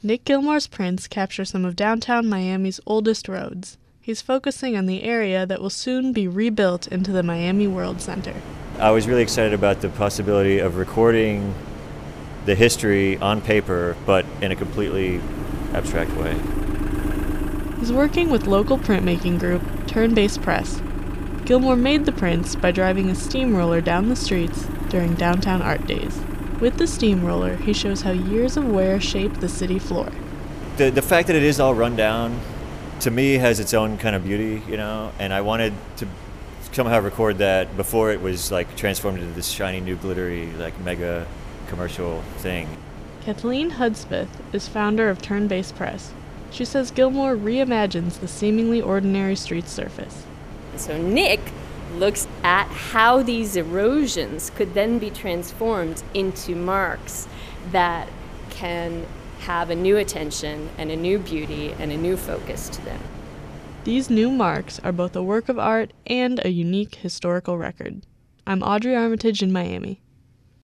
Nick Gilmore's prints capture some of downtown Miami's oldest roads. He's focusing on the area that will soon be rebuilt into the Miami World Center. I was really excited about the possibility of recording the history on paper, but in a completely abstract way. He's working with local printmaking group Turn-Based Press. Gilmore made the prints by driving a steamroller down the streets during downtown art days. With the steamroller, he shows how years of wear shaped the city floor. The fact that it is all run down, to me, has its own kind of beauty, and I wanted to somehow record that before it was like transformed into this shiny new glittery like mega commercial thing. Kathleen Hudspeth is founder of Turn-Based Press. She says Gilmore reimagines the seemingly ordinary street surface. So Nick looks at how these erosions could then be transformed into marks that can have a new attention and a new beauty and a new focus to them. These new marks are both a work of art and a unique historical record. I'm Audrey Armitage in Miami.